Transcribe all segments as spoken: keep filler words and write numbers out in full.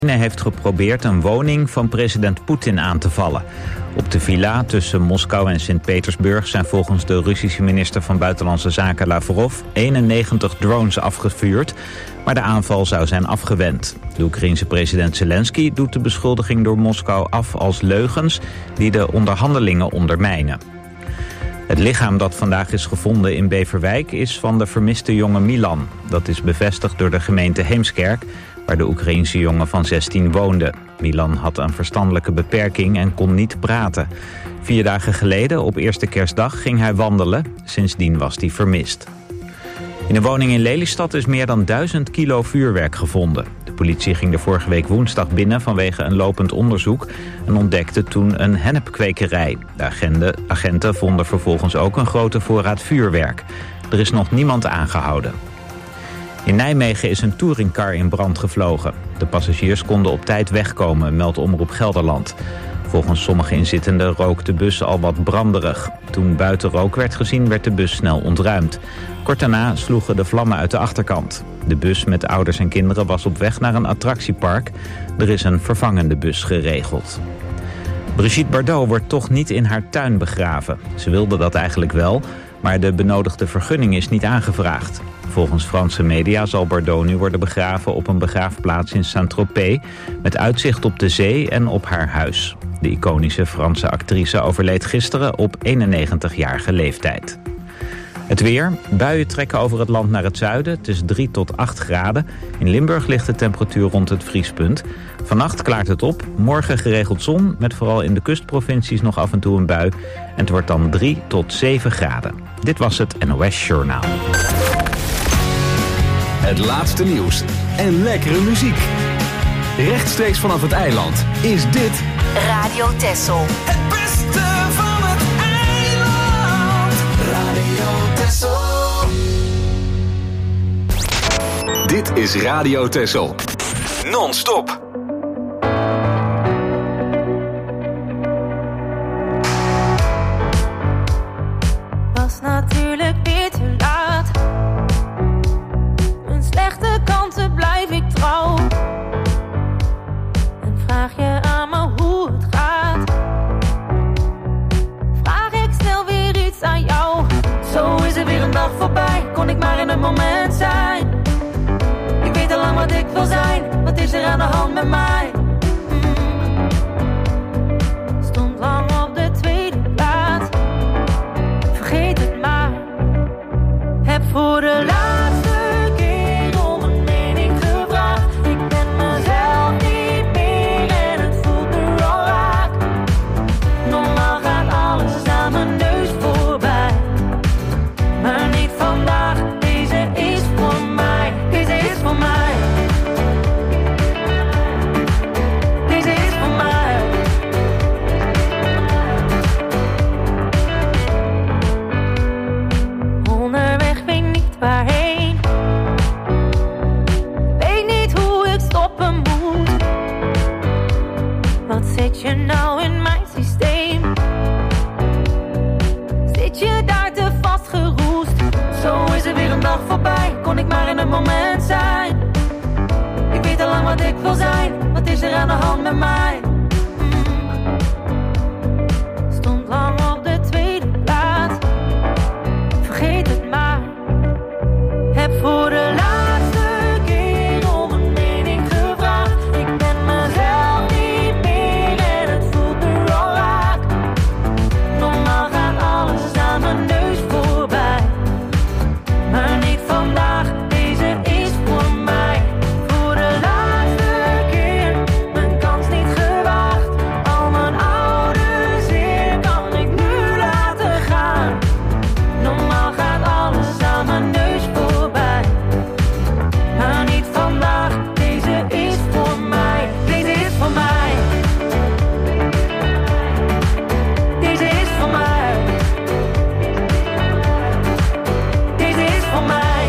heeft geprobeerd een woning van president Poetin aan te vallen. Op de villa tussen Moskou en Sint-Petersburg zijn volgens de Russische minister van Buitenlandse Zaken Lavrov eenennegentig drones afgevuurd, maar de aanval zou zijn afgewend. De Oekraïense president Zelensky doet de beschuldiging door Moskou af als leugens die de onderhandelingen ondermijnen. Het lichaam dat vandaag is gevonden in Beverwijk is van de vermiste jongen Milan. Dat is bevestigd door de gemeente Heemskerk, waar de Oekraïense jongen van zestien woonde. Milan had een verstandelijke beperking en kon niet praten. Vier dagen geleden, op eerste kerstdag, ging hij wandelen. Sindsdien was hij vermist. In een woning in Lelystad is meer dan duizend kilo vuurwerk gevonden. De politie ging er vorige week woensdag binnen vanwege een lopend onderzoek en ontdekte toen een hennepkwekerij. De agenten, agenten vonden vervolgens ook een grote voorraad vuurwerk. Er is nog niemand aangehouden. In Nijmegen is een touringcar in brand gevlogen. De passagiers konden op tijd wegkomen, meldt Omroep Gelderland. Volgens sommige inzittenden rook de bus al wat branderig. Toen buiten rook werd gezien, werd de bus snel ontruimd. Kort daarna sloegen de vlammen uit de achterkant. De bus met ouders en kinderen was op weg naar een attractiepark. Er is een vervangende bus geregeld. Brigitte Bardot wordt toch niet in haar tuin begraven. Ze wilde dat eigenlijk wel, maar de benodigde vergunning is niet aangevraagd. Volgens Franse media zal Bardot nu worden begraven op een begraafplaats in Saint-Tropez, met uitzicht op de zee en op haar huis. De iconische Franse actrice overleed gisteren op eenennegentigjarige leeftijd. Het weer. Buien trekken over het land naar het zuiden. Het is drie tot acht graden. In Limburg ligt de temperatuur rond het vriespunt. Vannacht klaart het op. Morgen geregeld zon, met vooral in de kustprovincies nog af en toe een bui. En het wordt dan drie tot zeven graden. Dit was het N O S Journaal. Het laatste nieuws en lekkere muziek. Rechtstreeks vanaf het eiland is dit Radio Texel. Het beste van het eiland. Radio Texel. Dit is Radio Texel. Non-stop. Was natuurlijk weer te laat. Mijn slechte kanten blijf ik trouw. En vraag je aan me hoe het gaat. Vraag ik snel weer iets aan jou. Zo is er weer een dag voorbij. Kon ik maar in een moment zijn. Ik weet al lang wat ik wil zijn. Wat is er aan de hand met mij? Mm. Stond lang op de tweede plaats. Vergeet het maar. Heb voor de laatste keer om een mening gevraagd. Ik ben mezelf niet meer en het voelt me al raak. Normaal gaat alles aan mijn neus voorbij. Maar niet vandaag, deze is voor mij. Deze is voor mij. Deze is voor mij. Onderweg weet niet waarheen. Weet niet hoe ik stoppen moet. Wat zit je nou in mijn systeem? Zit je daar te vastgeroest? Zo is er weer een dag voorbij. Kon ik maar in een moment zijn. Ik weet al lang wat ik wil zijn. Wat is er aan de hand met mij? Mm. Stond lang op de tweede plaats. Vergeet het maar. Heb voor de laatste keer om een mening gevraagd. Ik ben mezelf niet meer en het voelt me al raak. Normaal gaat alles aan mijn neus voorbij. Maar niet vandaag, deze is voor mij. Voor de laatste keer, mijn kans niet gewaagd. Al mijn oude zeer kan ik nu laten gaan. Normaal gaat alles aan mijn neus voorbij. Maar niet vandaag, deze is voor mij. Deze is voor mij. Deze is voor mij. Deze is voor mij.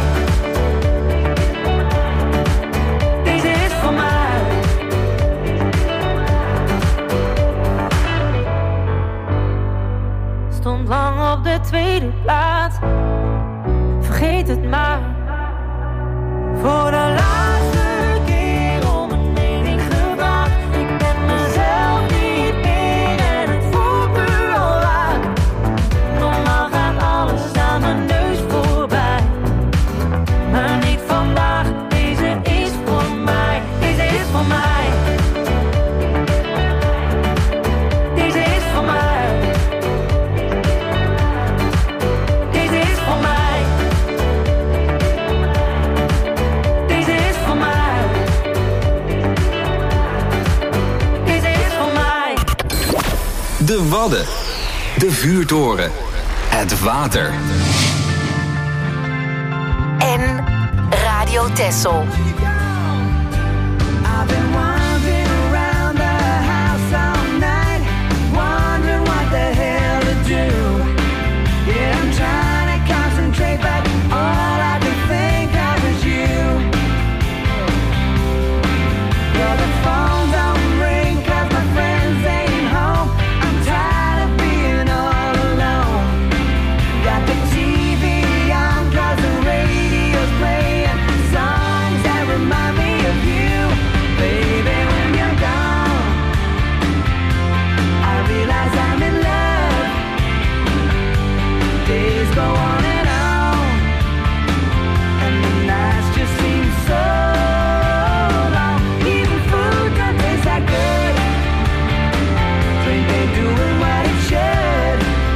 Deze is voor mij. Stond lang op de tweede plaats. Vergeet het maar. Voor de laatste keer om een mening gevraagd. De Wadden. De vuurtoren. Het water. En Radio Texel. I've been wandering around the house all night, wondering what the hell to do. Yeah, I'm trying to concentrate, but all I can think of is you. Yeah, the phone don't ring 'cause my friends ain't home. I'm tired of being all alone. Got the T V on 'cause the radio's playing songs that remind me of you. Baby, when you're gone, I realize I'm in love. Days go on and on, and the nights just seem so long. Even food don't taste that good. Drink ain't doing what it should.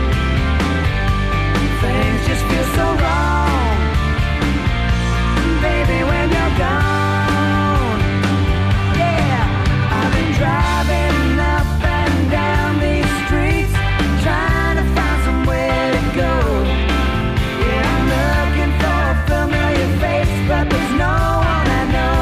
Things just feel so wrong. Baby, when you're gone, yeah. I've been driving up and down these streets, trying to find somewhere to go. Yeah, I'm looking for a familiar face, but there's no one I know.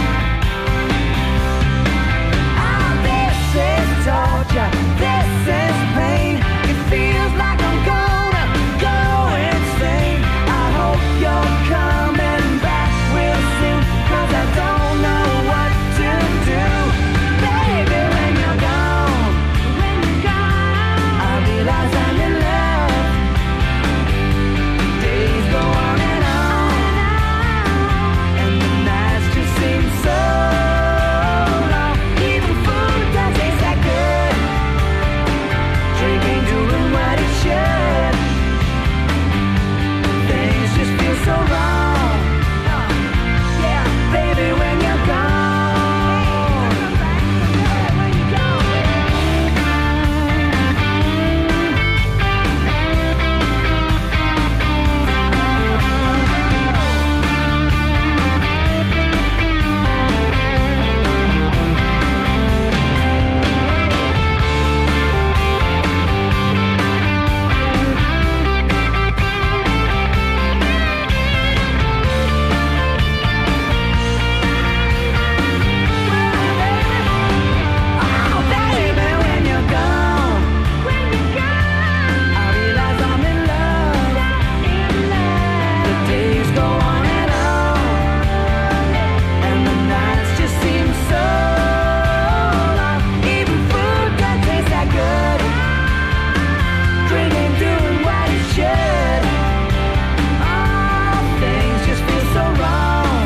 Oh, this is torture, this is pain. It feels like I'm gonna go insane. I hope you're coming back real soon, 'cause I don't know what to do. Baby, when you're gone, when you're gone, I realize I'm in love. Days go on and on, and the nights just seem so long. Even food don't taste that good. Drink ain't doing what it should. Things just feel so wrong. Yeah, baby, when you're gone. When you're gone. Oh, baby, when you're gone, when you're gone, I realize I'm in love. The days go on and on, and the nights just seem so long. Even food don't taste that good. Drink ain't doing what it should. Oh, things just feel so wrong.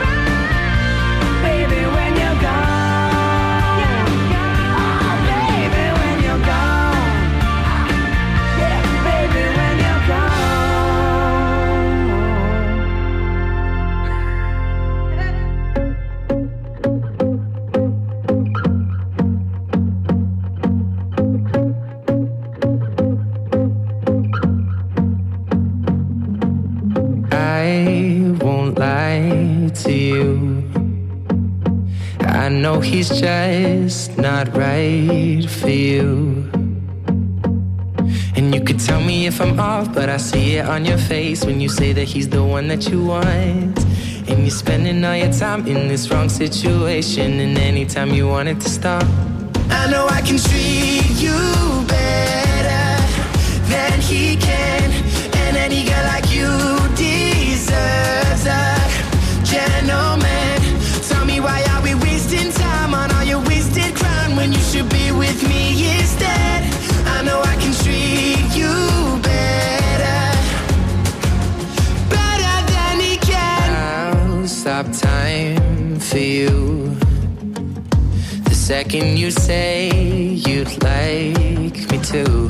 Baby, when you're gone. Oh, baby, when you're gone. Yeah, baby, when you're I won't lie to you. I know he's just not right for you. And you could tell me if I'm off, but I see it on your face when you say that he's the one that you want. And you're spending all your time in this wrong situation, and anytime you want it to stop, I know I can treat you better than he can. And any girl like you deserves a gentleman. Tell me, why are we wasting time on all your wasted crown when you should be with me instead? I know I can treat you better, better than he can. I'll stop time for you the second you say you'd like me to.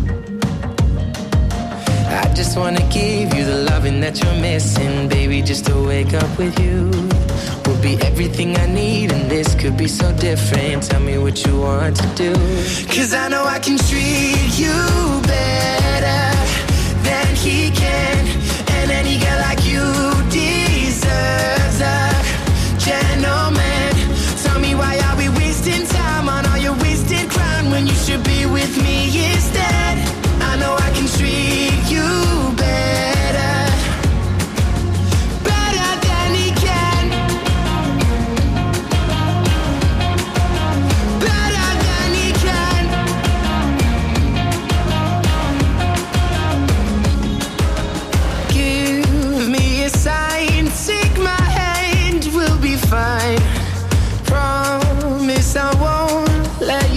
I just wanna give you the loving that you're missing, baby. Just to wake up with you will be everything I need, and this could be so different. Tell me what you want to do, 'cause I know I can treat you better than he can. And any girl like you deserves a gentleman. Tell me, why are we wasting time on all your wasted crown when you should be with me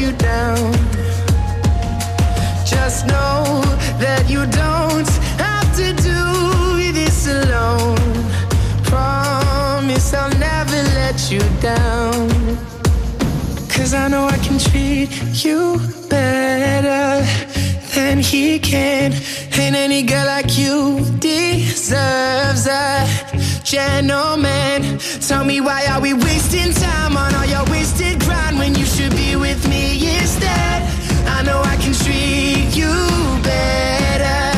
you down. Just know that you don't have to do this alone. Promise I'll never let you down. Cause I know I can treat you better than he can. Ain't any girl like you deserves a gentleman. Tell me, why are we wasting time on all your wasted grind when you should be with me instead? I know I can treat you better,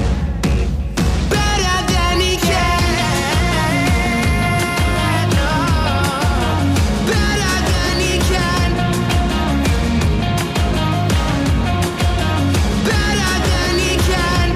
better than he can. No, better than he can. Better than he can.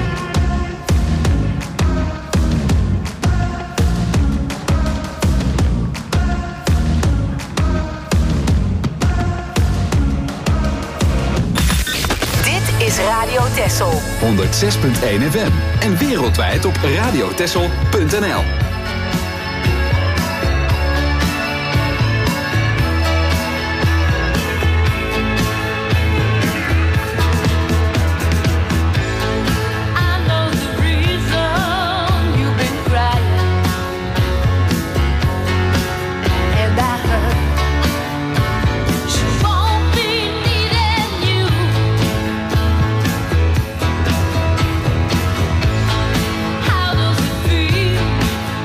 Is Radio Texel. honderd zes punt één F M en wereldwijd op radiotexel punt n l. How does it feel?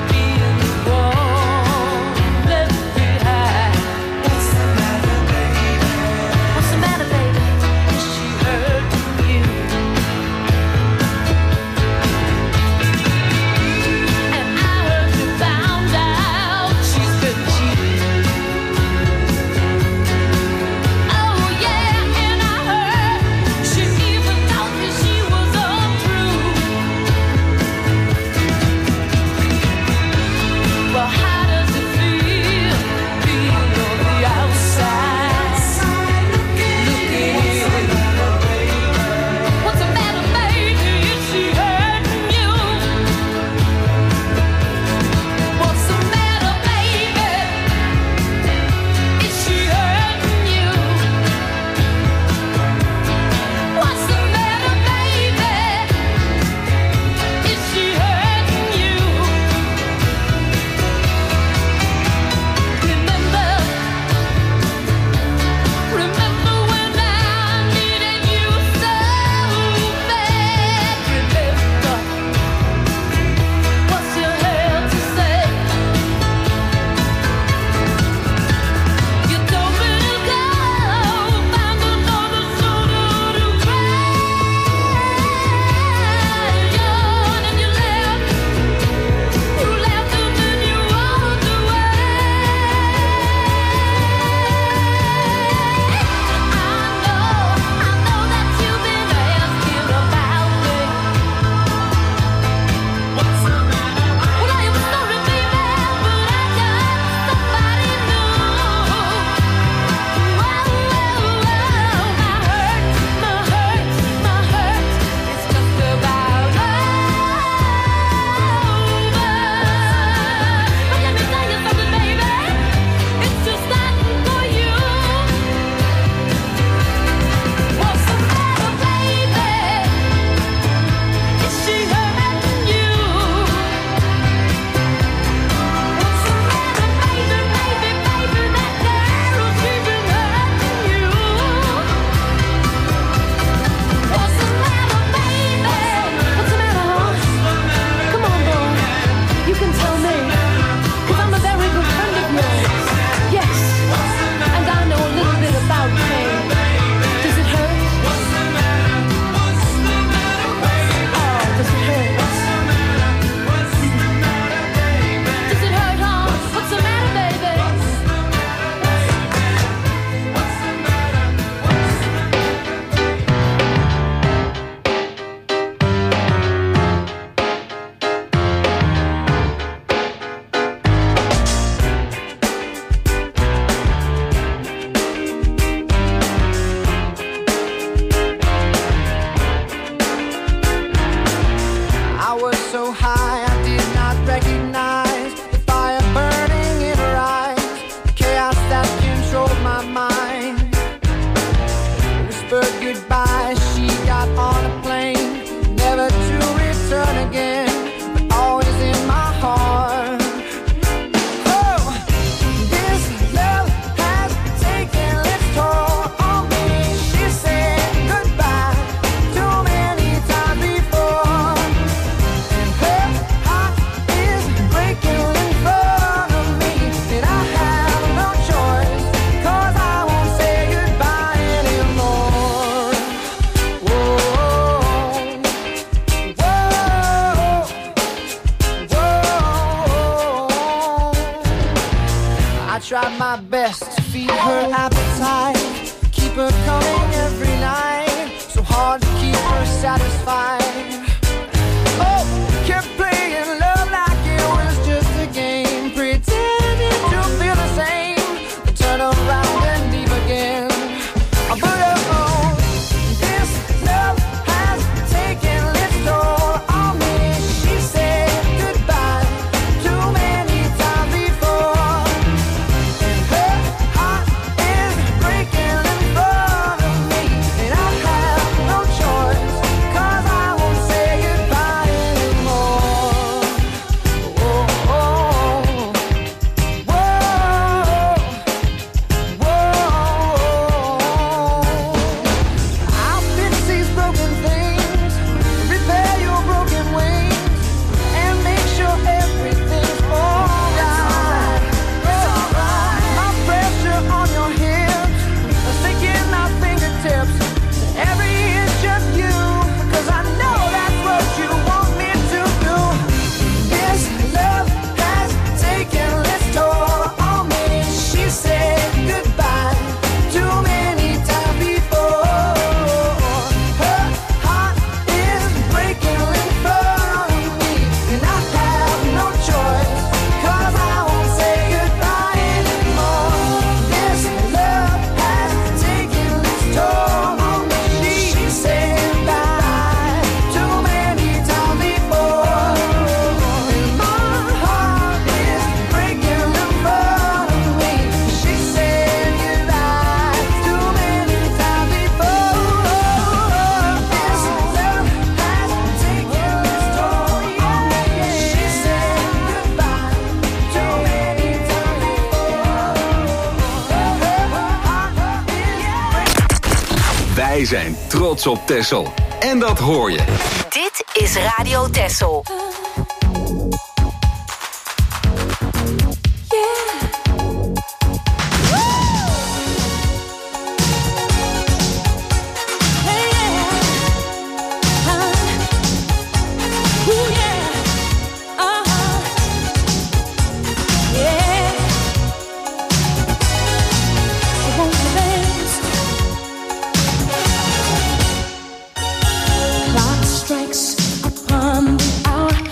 tight. Keep her coming every night. So hard to keep her satisfied. Oh, kept playing love like it was just a game. Pretending to feel the same. Turn around and leave again. But oh, this love has taken its toll on me. She said goodbye too many times before. And her heart is breaking in front of me. And I have no choice, 'cause I won't say goodbye anymore. Oh, oh, whoa, whoa. I'll fix these broken things, repair your broken wings, and make sure everything's alright. It's alright. My pressure on your hips, sinking my fingertips. Every inch just you, 'cause I know that's what you want me to do. This love has taken its toll on me. She said goodbye too many times before. Her heart is breaking in front of me, and I have no choice, 'cause I won't say goodbye anymore. This love has taken its toll on me. She said goodbye too many times before, and my heart is breaking in front of me. She said goodbye too many times before. This love has taken its toll on me. She said goodbye too many times before. Wij zijn trots op Texel. En dat hoor je. Dit is Radio Texel. Clock strikes upon the hour.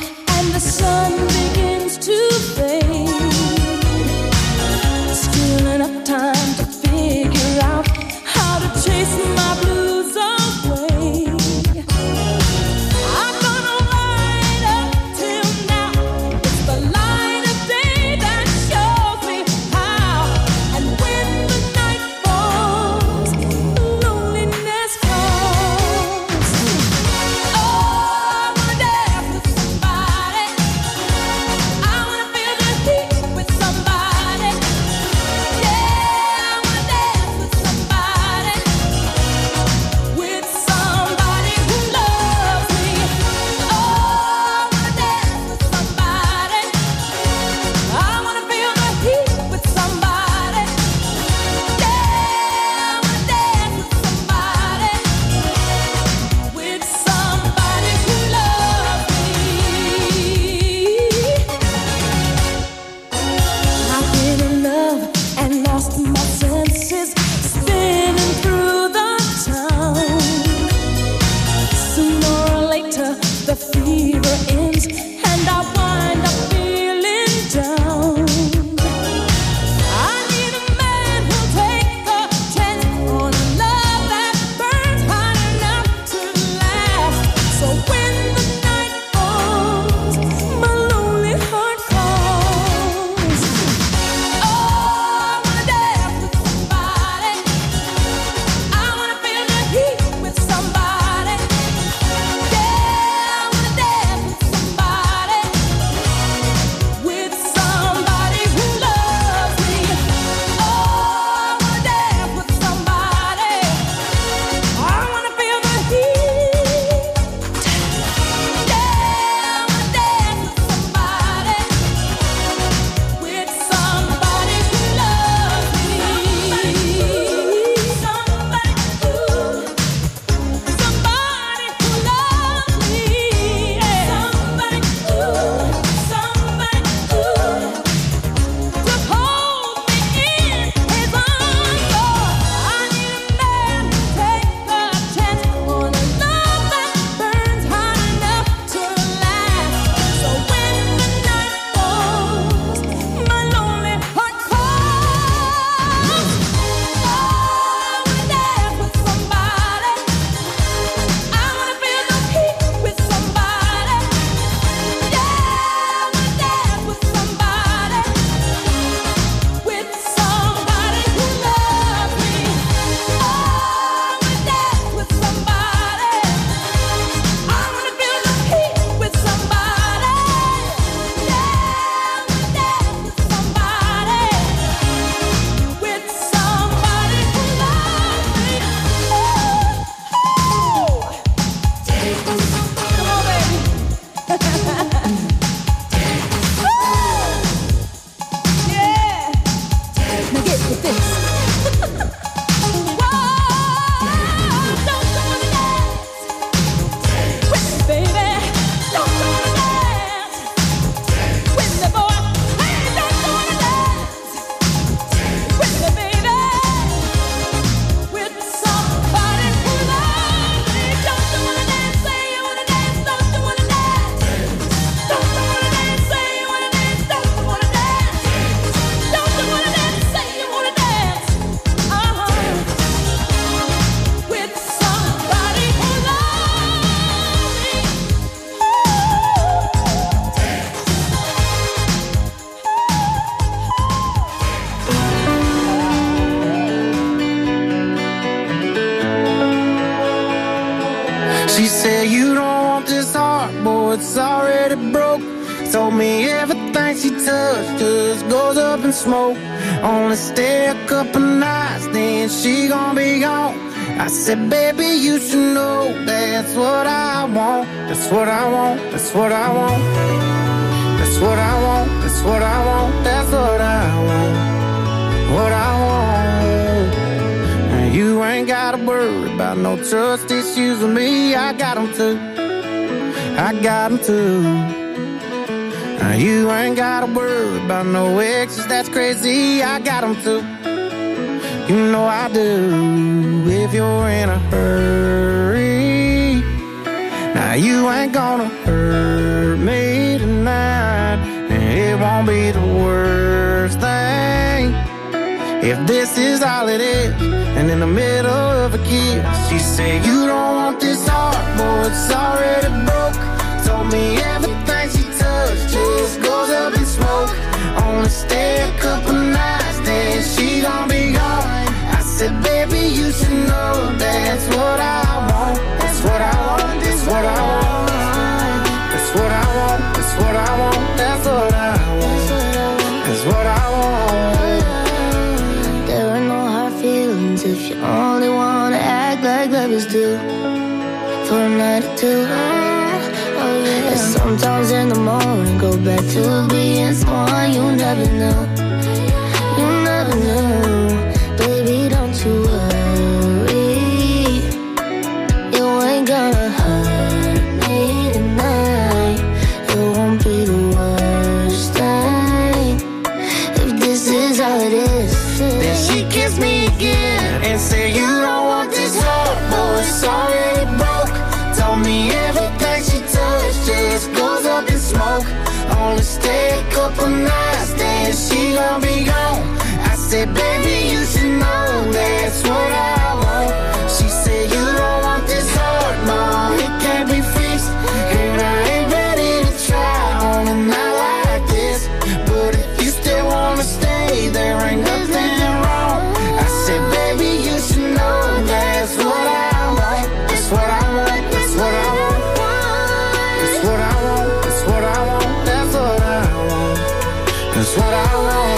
She said you don't want this heart, boy, it's already broke. Told me everything she touched just goes up in smoke. Only stay a couple nights, then she gon' be gone. I said, baby, you should know that's what I want. That's what I want, that's what I want. That's what I want, that's what I want. That's what I want, what I want. And you ain't gotta worry about no trust issues with me. I got them too, I got them too. Now you ain't gotta worry about no exes, that's crazy. I got them too, you know I do. If you're in a hurry, now you ain't gonna hurt me tonight. And it won't be the worst thing if this is all it is. And in the middle of a kiss, she said you don't want this heart, boy, it's already broke. Told me everything she touched just goes up in smoke. Only stay a couple nights, then she gon' be gone. I said, baby, you should know that's what I want. That's what I want, that's what I want. That's what I want, that's what I want. That's what I want, that's what I want. There are no hard feelings if you only wanna act like lovers do. For a night or two, oh yeah. And sometimes in the morning, go back to being someone you never knew. You never knew. Baby, don't you worry, you ain't gonna hurt me tonight. It won't be the worst thing if this is all it is. Then she kissed me again and said you don't want this heart, boy, it's already broke. Told me everything she touched just goes up in smoke. Only stay a couple nights, then she gon' be gone. I said, baby, you should know that's what I want. She said, you don't want this heart, no, it can't be fixed. And I ain't ready to try on a night like this. But if you still wanna stay, there ain't nothing wrong. I said, baby, you should know that's what I want. That's what I want, that's what I want. That's what I want, that's what I want. That's what I want, that's what I want.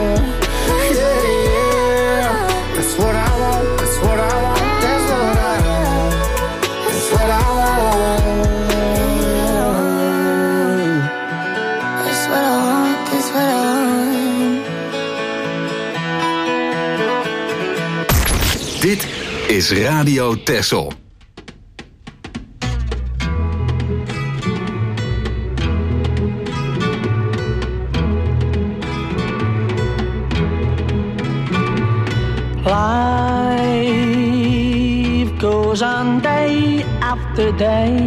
Dit is Radio Texel. Life goes on day after day.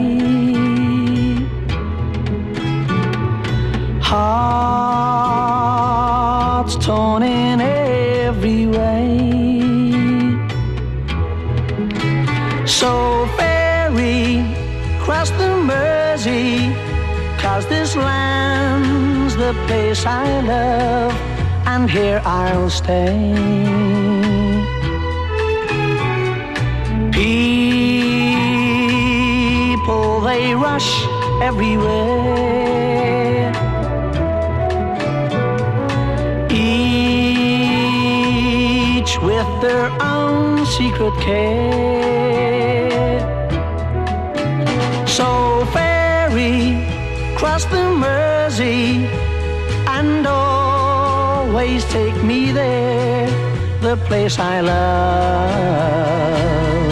Hearts torn in every way. So ferry cross the Mersey, 'cause this land's the place I love, and here I'll stay. People, they rush everywhere. Each with their own secret care. So ferry cross the Mersey and always take me there, the place I love.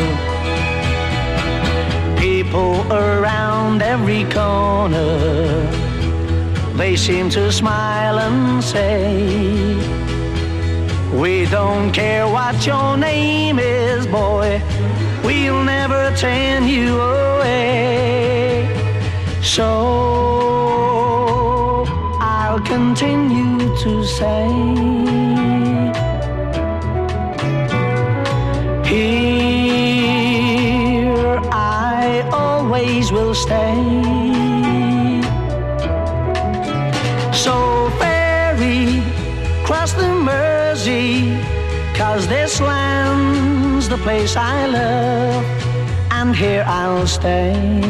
People around every corner, they seem to smile and say, we don't care what your name is, boy, we'll never turn you away. So I'll continue to say, here I always will stay. So ferry cross the Mersey, 'cause this land's the place I love, and here I'll stay,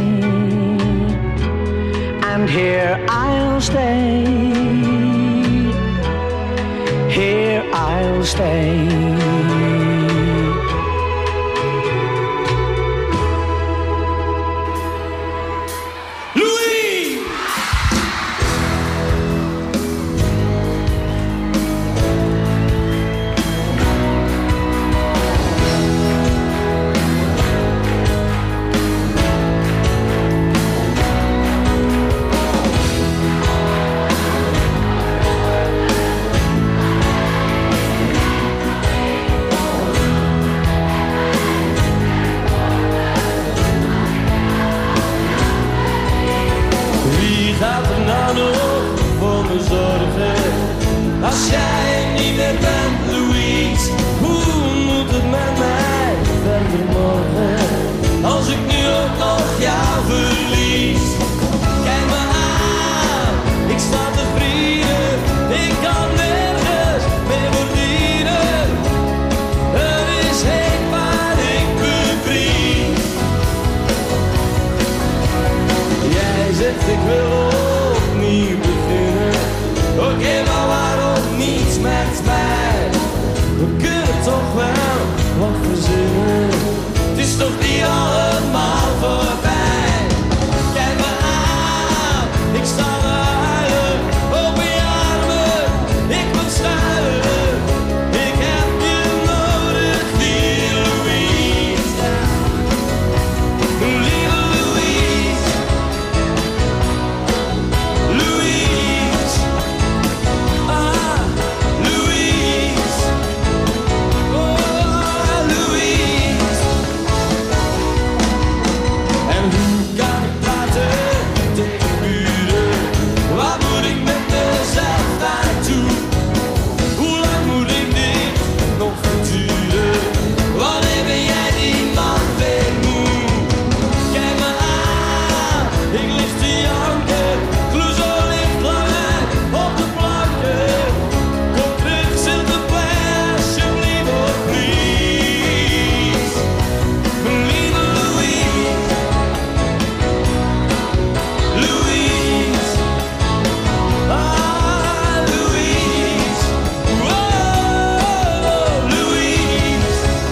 and here I'll stay, here I'll stay. Als jij niet meer bent, Louise, hoe moet het met mij verder morgen? Als ik nu ook nog jou verlies. Kijk me aan, ik sta te vrienden, ik kan nergens meer verdienen. Het is heet waar ik bevries. Jij zegt ik wil opnieuw beginnen. Oké, okay, maar waarom niets met mij? We kunnen toch wel wat verzinnen. Het is toch niet allemaal voorbij. Kijk me aan, ik sta te huilen. Open je armen, ik wil schuilen. Ik heb je nodig, die Louise. Lieve Louise. Louise. Ah, Louise. Oh, Louise. En hoe kan ik praten tegen buren? Waar moet ik met mezelf naartoe? Hoe lang moet ik dit nog verduren? Wanneer ben jij die man weer moe? Kijk me aan, ik lig te janken. Clouseau ligt langer op de planken. Kom terug, Sinterklaas, alsjeblieft, oh please. Mijn lieve Louise. Louise. Ah, Louise. Whoa, Louise.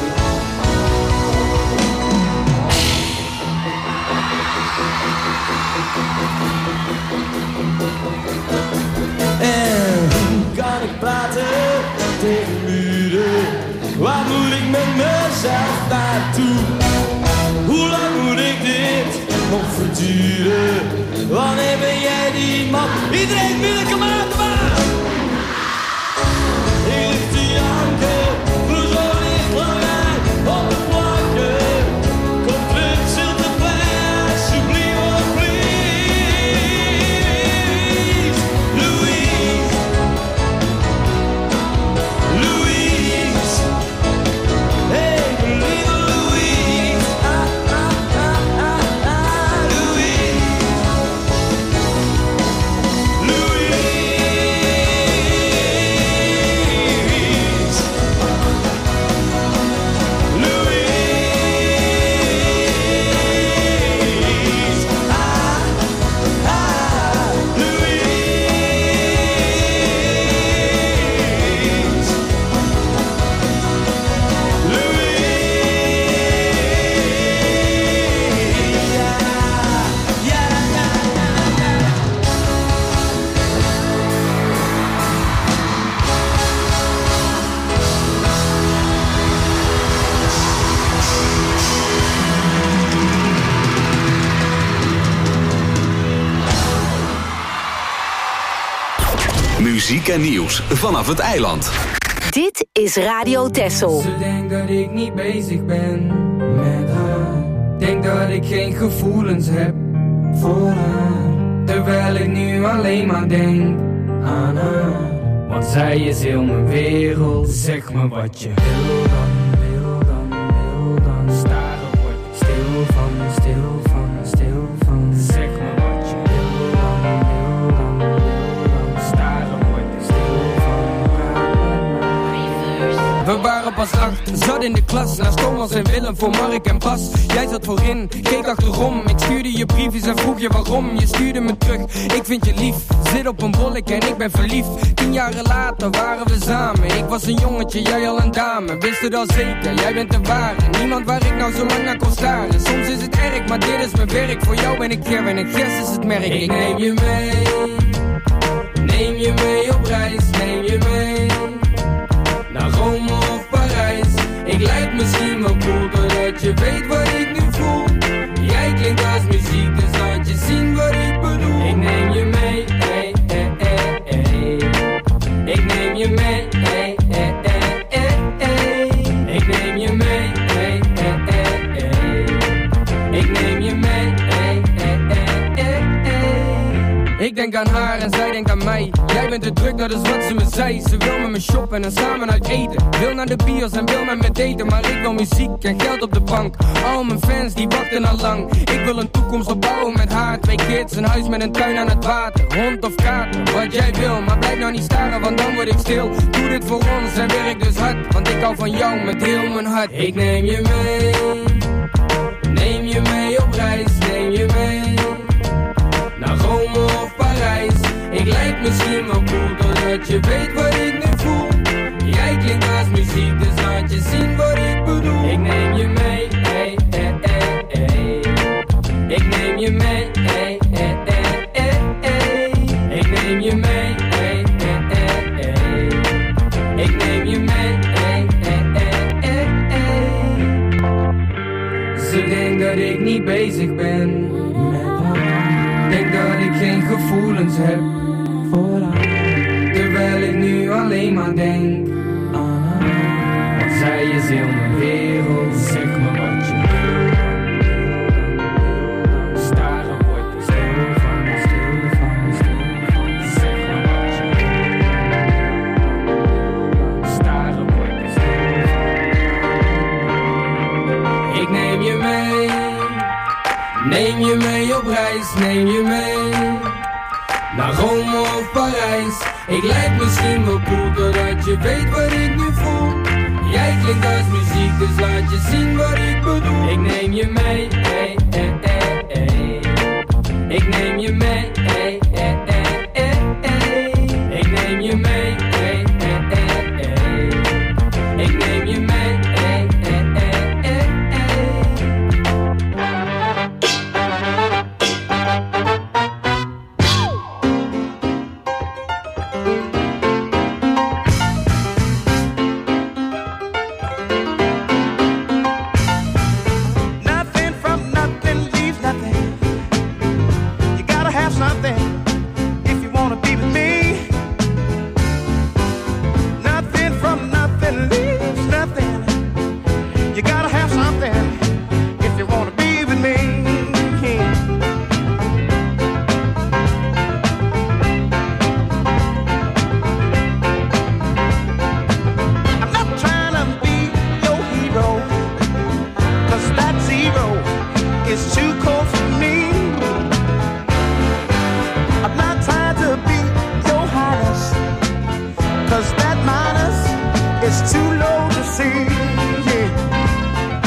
En hoe kan ik praten tegen muren? Waar moet ik met mezelf naartoe? Hoe lang moet ik dit nog verduren? Wanneer ben jij die man? Iedereen wil ik hem aan de baan! Ik lig te janken, Clouseau ligt langer op de planken. Kom terug, Sinterklaas, alsjeblieft, oh please. Louise. Louise. Hey, lieve Louise. Ah, ah, ah, ah, ah, Louise. Muziek en nieuws vanaf het eiland. Dit is Radio Texel. Ze denkt dat ik niet bezig ben met haar. Denk dat ik geen gevoelens heb voor haar. Terwijl ik nu alleen maar denk aan haar. Want zij is heel mijn wereld. Zeg me wat je wil dan, wil dan, wil dan. Staren word ik stil van, stil van, stil van. Zeg me wat je wil dan, wil dan, wil dan. Staren word ik stil van. We waren pas acht, zat in de klas. klas. Naast Thomas en Willem voor Mark en Bas. Jij zat voorin, keek achterom. Ik stuurde je briefjes en vroeg je waarom. Je stuurde me terug, ik vind je lief. Zit op een bolletje en ik ben verliefd. Tien jaren later waren we samen. Ik was een jongetje, jij al een dame. Wist het al zeker, jij bent de ware. Niemand waar ik nou zo lang naar kon staren. Soms is het erg, maar dit is mijn werk. Voor jou ben ik Ger en ik Gers is het merk. Ik neem je mee, neem je mee op reis. Neem je mee naar Rome of Parijs. Ik lijk misschien wel cool, doordat je weet wat ik nu voel. Jij klinkt als muziek, dus laat je zien wat ik bedoel. Ik neem je mee, ey, ey, ey, ey. Ik neem je mee, ey, ey, ey, ey, ey. Ik neem je mee, ey, ey, ey, ey. Ik neem je mee, ey, ey, ey, ey, ey. Ik denk aan haar en zij denkt aan mij. Jij bent te druk, dat is wat ze me zei. Ze wil met me shoppen en samen uit eten. Wil naar de bios en wil met me daten. Maar ik wil muziek en geld op de bank. Al mijn fans die wachten al lang. Ik wil een toekomst opbouwen met haar. Twee kids, een huis met een tuin aan het water. Hond of kater, wat jij wil. Maar blijf nou niet staren, want dan word ik stil. Doe dit voor ons en werk dus hard. Want ik hou van jou met heel mijn hart. Ik neem je mee, neem je mee op reis. Neem je mee naar Rome of Parijs. Ik lijk misschien wel cool, doordat je weet wat ik nu voel. Jij klinkt als muziek, dus laat je zien wat ik bedoel. Ik neem je mee, ey, ey, ey, ey. Ik neem je mee, ey, ey, ey, ey, ey. Ik neem je mee, ey, ey, ey, ey. Ik neem je mee, ey, ey, ey, ey, ey. Ze denkt dat ik niet bezig ben met haar. Denk dat ik geen gevoelens heb voor haar. Terwijl ik nu alleen maar denk aan haar. Want zij is heel mijn wereld. Zeg me wat je wil. Staren word je stil van, stil van, stil van. Zeg me wat je wil. Staren word je stil van. Ik neem je mee. Neem je mee op reis, neem je mee naar Rome of Parijs. Ik lijk misschien wel cool, doordat je weet wat ik nu voel. Jij klinkt als muziek, dus laat je zien wat ik bedoel. Ik neem je mee, ey, ey, ey, ey. Ik neem je mee, ey, ey, ey, ey, ey. Ik neem je mee, ey, ey, ey, ey. Ik neem je mee, ey, ey, ey, ey, ey. Cause that minus is too low to see. Yeah.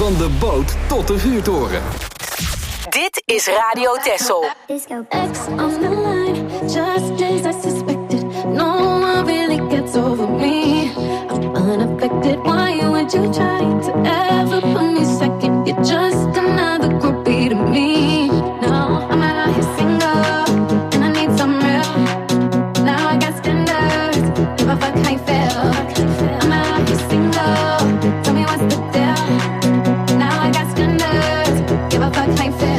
Van de boot tot de vuurtoren. Dit is Radio Texel. X on the line, just as I suspected. No one really gets over me. I'm unaffected. Why would you try to ever put me second? You're just another groupie to me. No, I'm out here single, and I need some real. Now I got standards. Give a fuck how you feel. I'm out here single. Tell me what's the deal. Now I got standards. Give a fuck how you feel.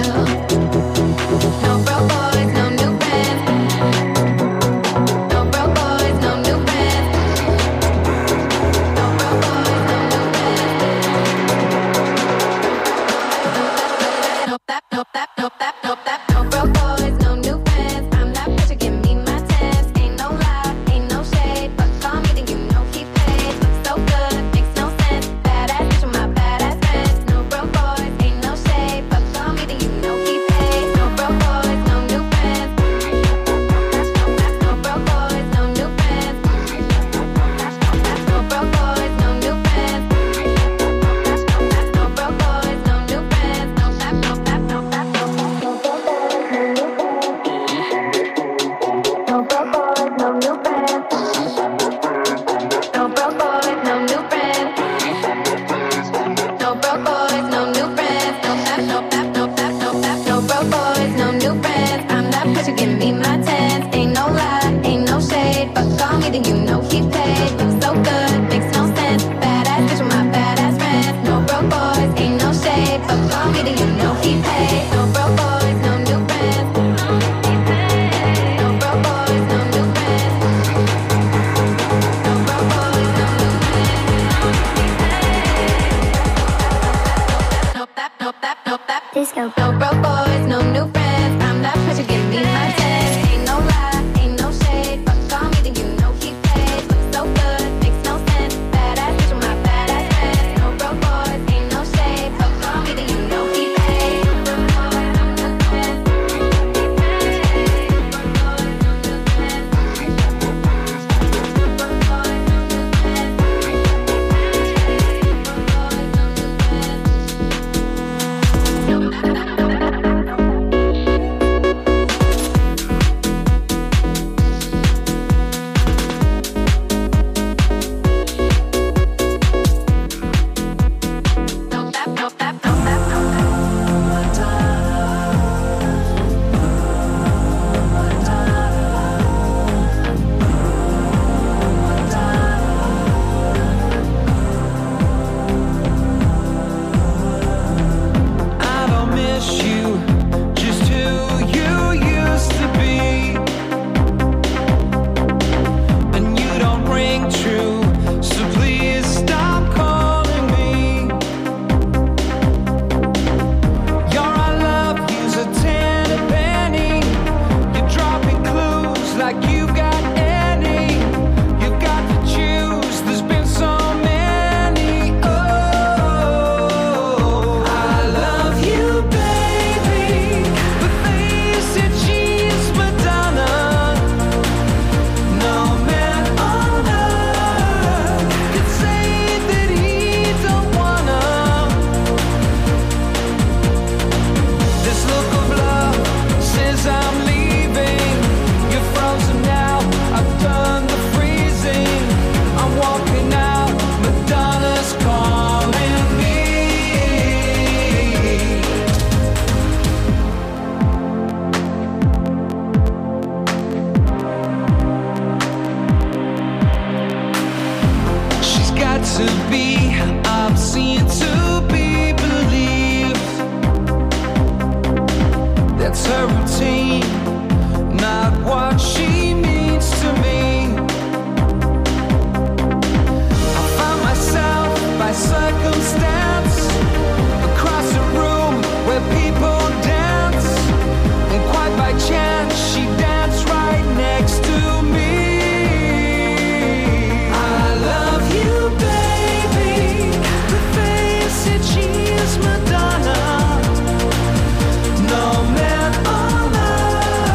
Madonna, no man on earth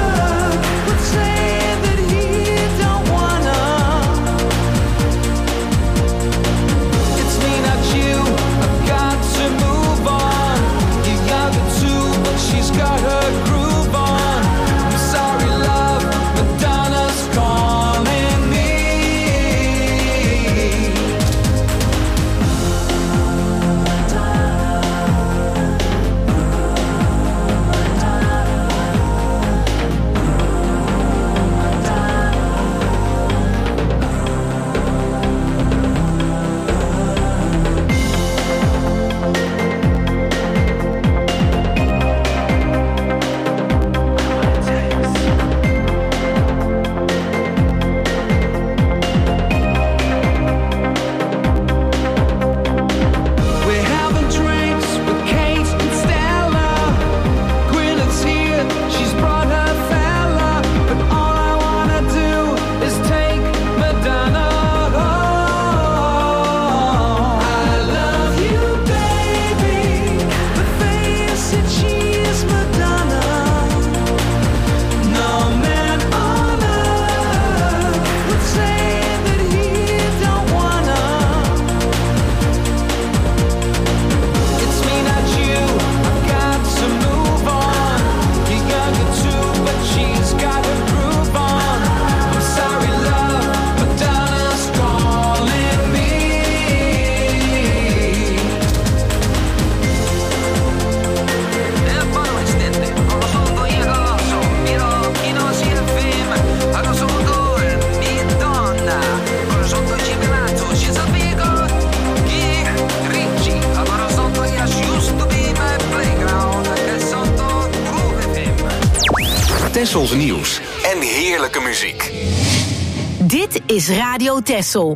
Tessels nieuws en heerlijke muziek. Dit is Radio Tessel.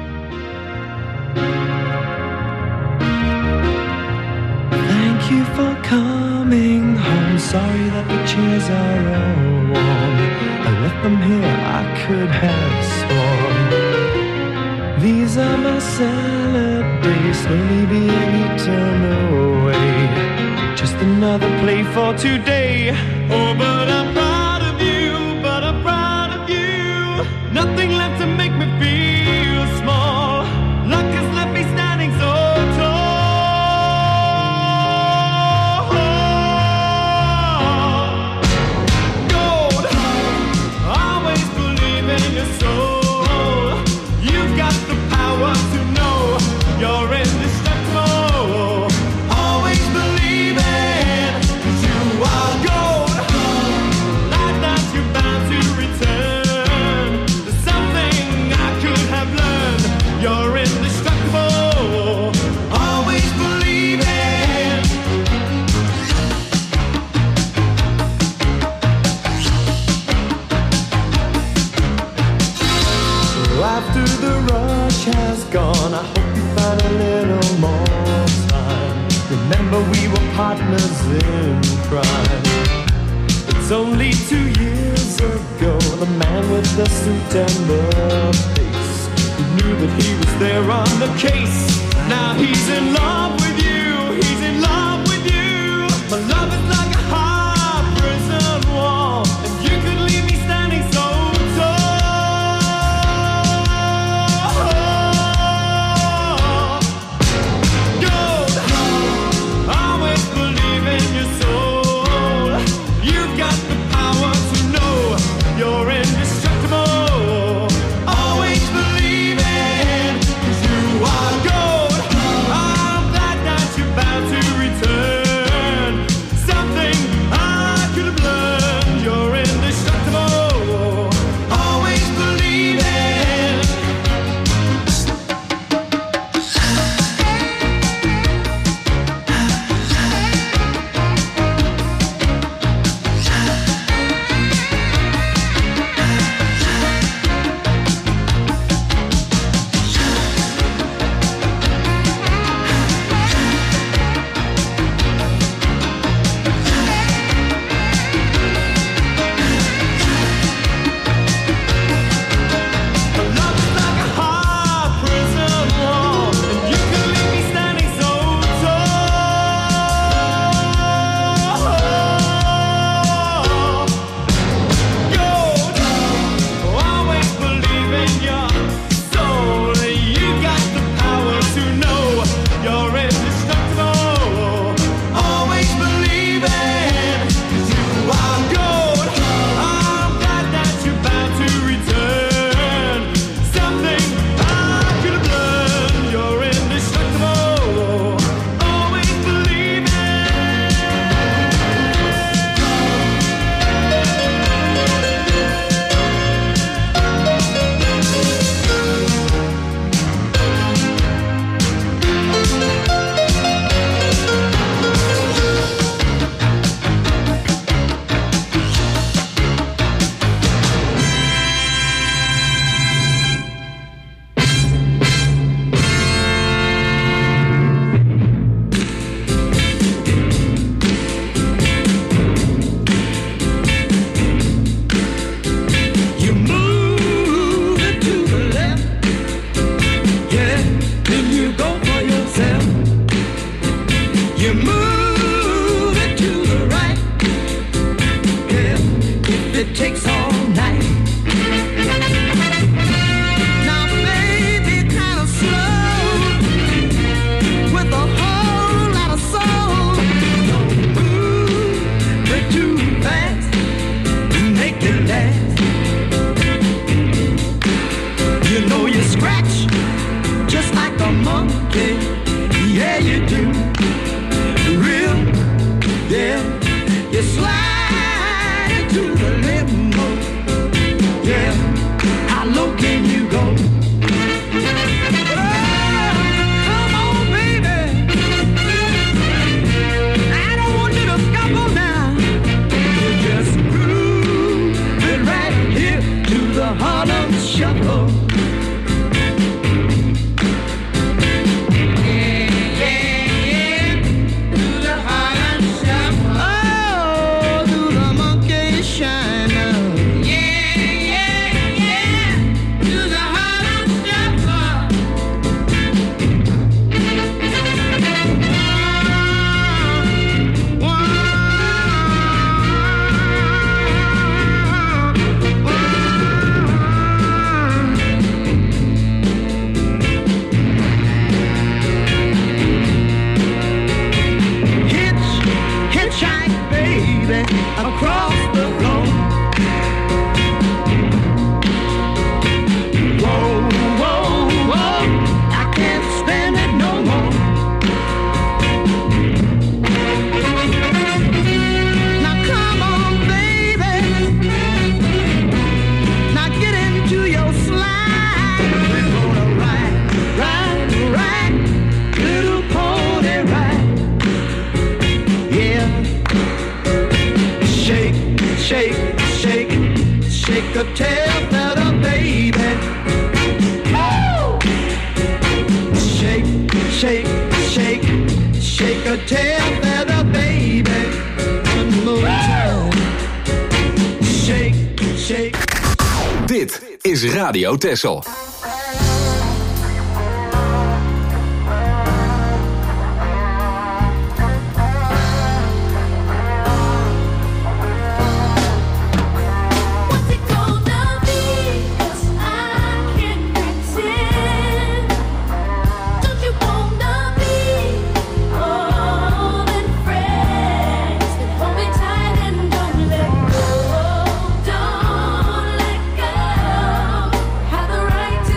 Thank you for coming home. Sorry that the chairs are all warm. I left them here, I could have sworn. These are my salad days, slowly being eaten away. Just another play for today. Oh, but I'm proud of you, but I'm proud of you. Nothing left to make me feel small. Luck has left me standing so tall. Gold, always believe in your soul. You've got the power to know you're indestructible. Always believe in, 'cause you are gold. Like that you're bound to return. There's something I could have learned. You're indestructible. Always believe in. So after the rush has gone, I hope you find a little more time. Remember we were partners in crime. It's only two years ago, the man with the suit and the face, who knew that he was there on the case. Now he's in love with you, he's in love with you. My love is like a hard prison wall, and you could leave me standing so tall. Gold, always believe in your soul. You've got the power to know you're indestructible. Always believe in, 'cause you are gold. I'm glad that you're bound to return. Something I could have learned. You're indestructible. Always believe in. Love is like a hard prison wall, and you could leave me standing so tall. Gold, always believe in your soul. You got the power to know you're indestructible. Always believe in, 'cause you are gold. I'm glad that you're bound to return. Something I could have learned. You're indestructible. Always believe in. You move it to the left, yeah, then you go for yourself. You move it to the right, yeah, if it takes all night. Now, baby, kind of slow, with a whole lot of soul. Don't move it too fast, make it last. You know you scratch just like a monkey, yeah you do. Real, yeah, you slide into the limbo, yeah. How low can you go? Oh, come on, baby. I don't want you to stumble now. You just groove a tail feather, baby. Woo! Shake, shake, shake, shake a tail feather, baby. One more time. Shake, shake. Dit is Radio Texel. Have the right to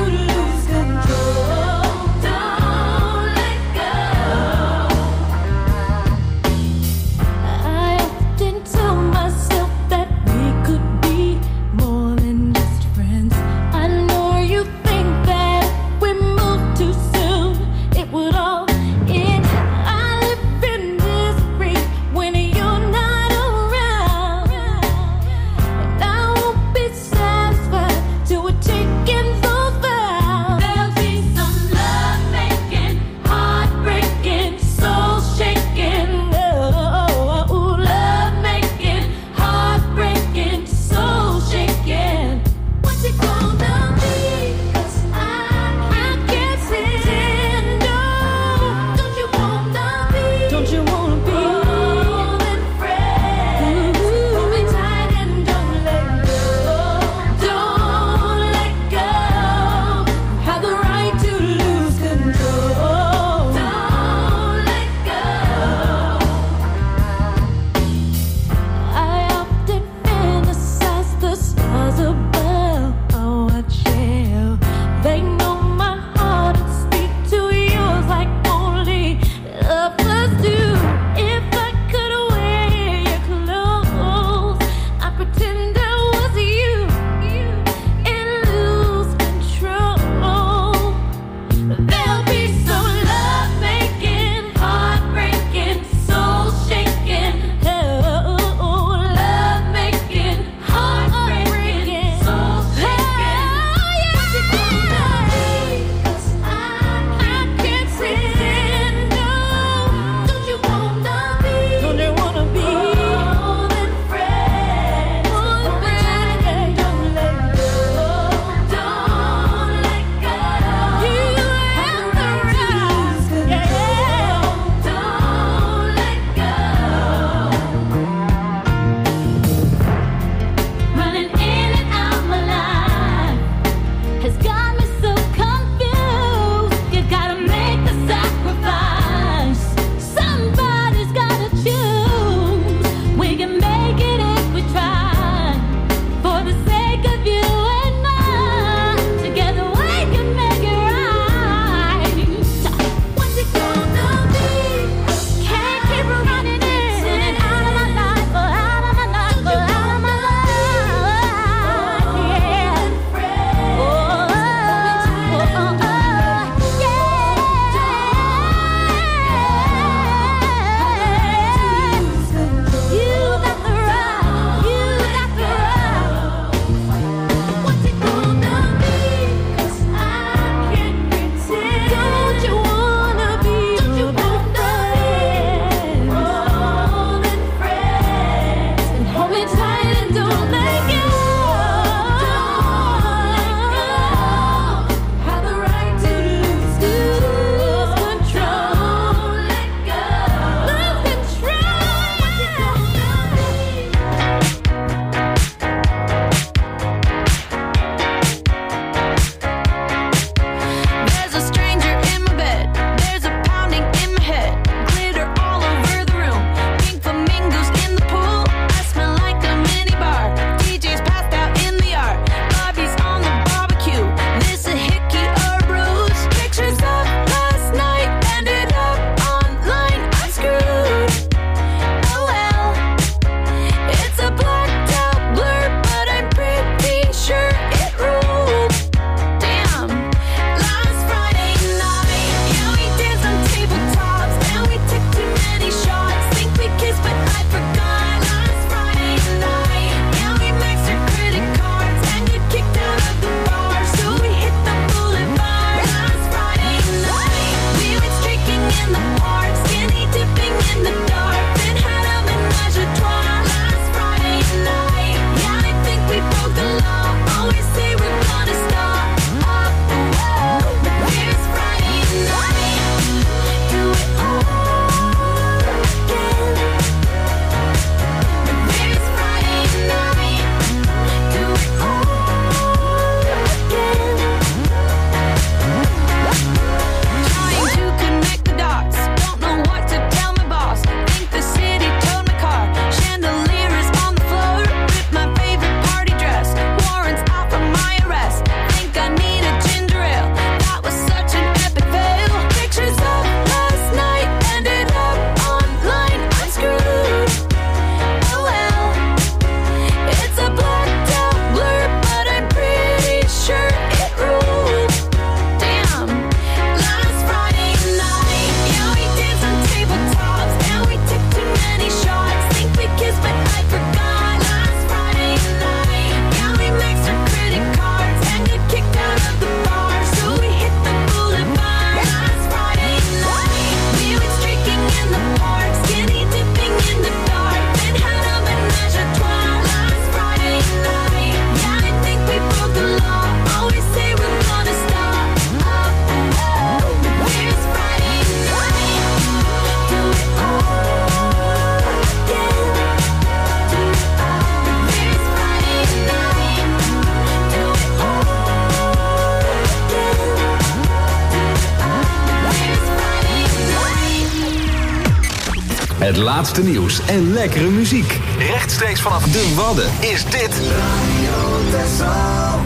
Het laatste nieuws en lekkere muziek. Rechtstreeks vanaf de Wadden is dit Radio Texel.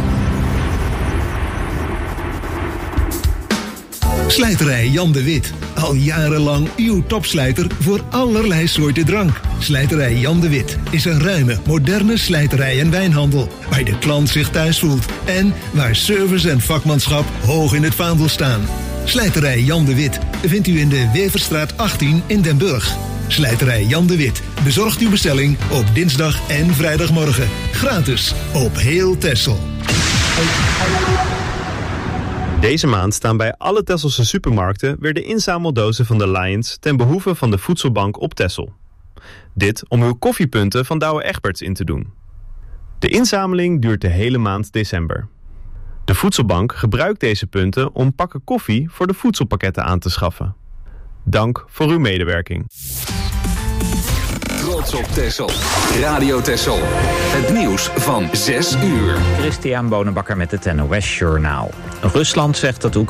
Slijterij Jan de Wit. Al jarenlang uw topslijter voor allerlei soorten drank. Slijterij Jan de Wit is een ruime, moderne slijterij en wijnhandel. Waar de klant zich thuis voelt. En waar service en vakmanschap hoog in het vaandel staan. Slijterij Jan de Wit vindt u in de Weverstraat achttien in Den Burg. Slijterij Jan de Wit bezorgt uw bestelling op dinsdag en vrijdagmorgen. Gratis op heel Texel. Deze maand staan bij alle Tesselse supermarkten weer de inzameldozen van de Lions ten behoeve van de Voedselbank op Texel. Dit om uw koffiepunten van Douwe Egberts in te doen. De inzameling duurt de hele maand december. De Voedselbank gebruikt deze punten om pakken koffie voor de voedselpakketten aan te schaffen. Dank voor uw medewerking. Trots op Texel. Radio Texel. Het nieuws van zes uur. Christian Bonenbakker met het N O S Journaal. Rusland zegt dat Oekraïne